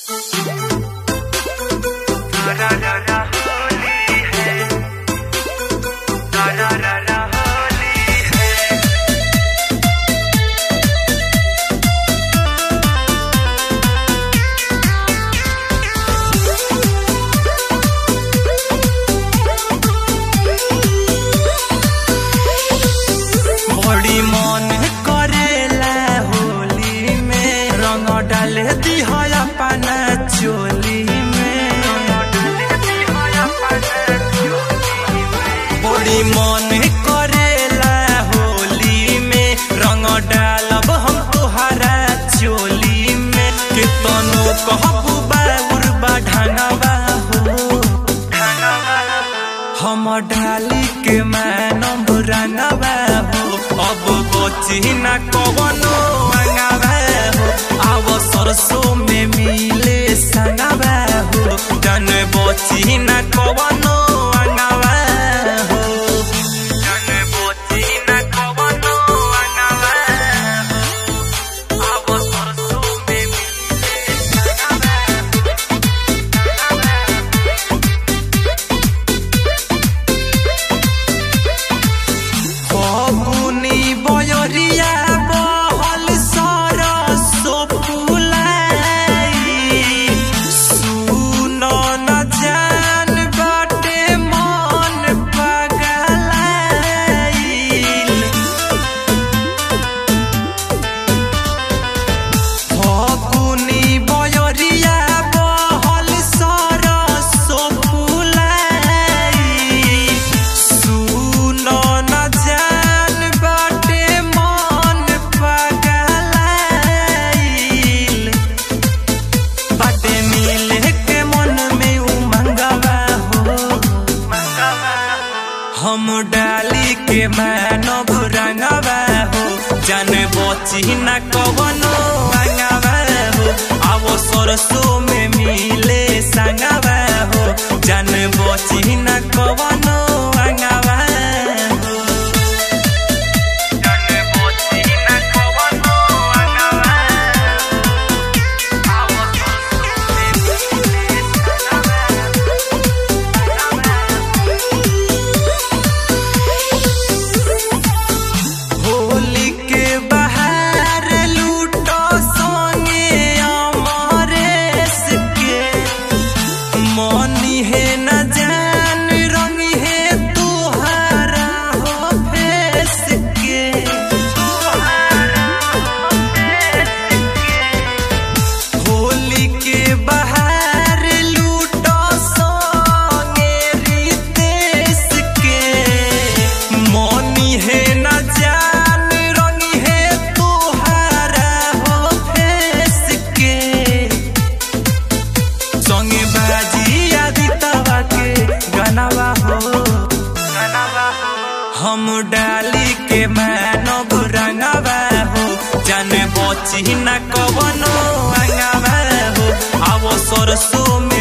बड़ी मन करेला होली में रंग डाले दी है अपना चोली में। बड़ी मन करेला होली में रंग डालब हम तोहरा चोली में। कितनो कहबू बाबुर बढ़ानवा हो हम डाली के मैनम रंगवा हो। अब बची न कवनो अंगवा हो आव सरसों में मिले संगवा हो। जन बची न कवनो अंगवा हो जन बची न कवनो अंगवा हो आव सरसों में मिले फगुनी बयरिया बहल सरसो फुलाई। सुन न जान बाटे मन पगलाइल। फगुनी बयरिया बहल सरसो फुलाई। सुन न जान बाटे मन पगलाइल। बाटे मिले के मन में उमंगवा हो हम डाली के मानव रंगवा हो। जन बची न कवनो अंगवा हो आव सरसों में मिले संगवा हो। जन बची न कवनो अंगवा हो जन बची न कवनो अंगवा हो आव सरसों में मिले संगवा होली के बहार लूटो सोने अमरेश के। मनी है न जान रंगी है तुहारा हो फेस के। होली के बहार लूटो सोने रितेश के। मनी है न जान रंगी है तुहारा हो फेस के। संगे बाजी आदि तवा के गनवा हो हम डाली के मानव रंगवा हो। जन बची न कवनो अंगवा हो आव सरसों में